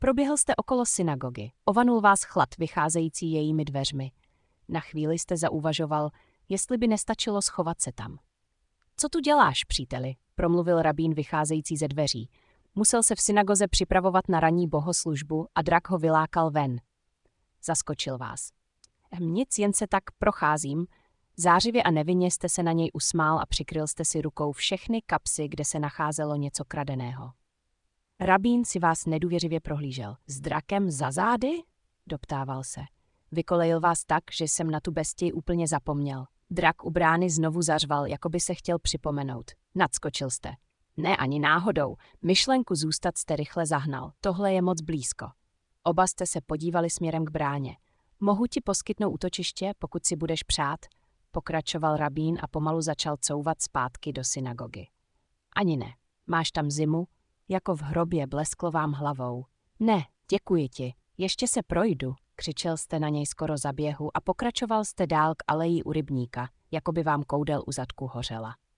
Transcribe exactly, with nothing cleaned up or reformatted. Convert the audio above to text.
Proběhl jste okolo synagogy, ovanul vás chlad vycházející jejími dveřmi. Na chvíli jste zauvažoval, jestli by nestačilo schovat se tam. Co tu děláš, příteli? Promluvil rabín vycházející ze dveří. Musel se v synagoze připravovat na ranní bohoslužbu a drak ho vylákal ven. Zaskočil vás. Nic, jen se tak procházím. Zářivě a nevinně jste se na něj usmál a přikryl jste si rukou všechny kapsy, kde se nacházelo něco kradeného. Rabín si vás nedůvěřivě prohlížel. S drakem za zády? Doptával se. Vykolejil vás tak, že jsem na tu bestii úplně zapomněl. Drak u brány znovu zařval, jako by se chtěl připomenout. Nadskočil jste. Ne ani náhodou. Myšlenku zůstat jste rychle zahnal. Tohle je moc blízko. Oba jste se podívali směrem k bráně. Mohu ti poskytnout útočiště, pokud si budeš přát? Pokračoval rabín a pomalu začal couvat zpátky do synagogy. Ani ne. Máš tam zimu? Jako v hrobě blesklo vám hlavou. Ne, děkuji ti. Ještě se projdu, křičel jste na něj skoro za běhu a pokračoval jste dál k aleji u rybníka, jako by vám koudel u zadku hořela.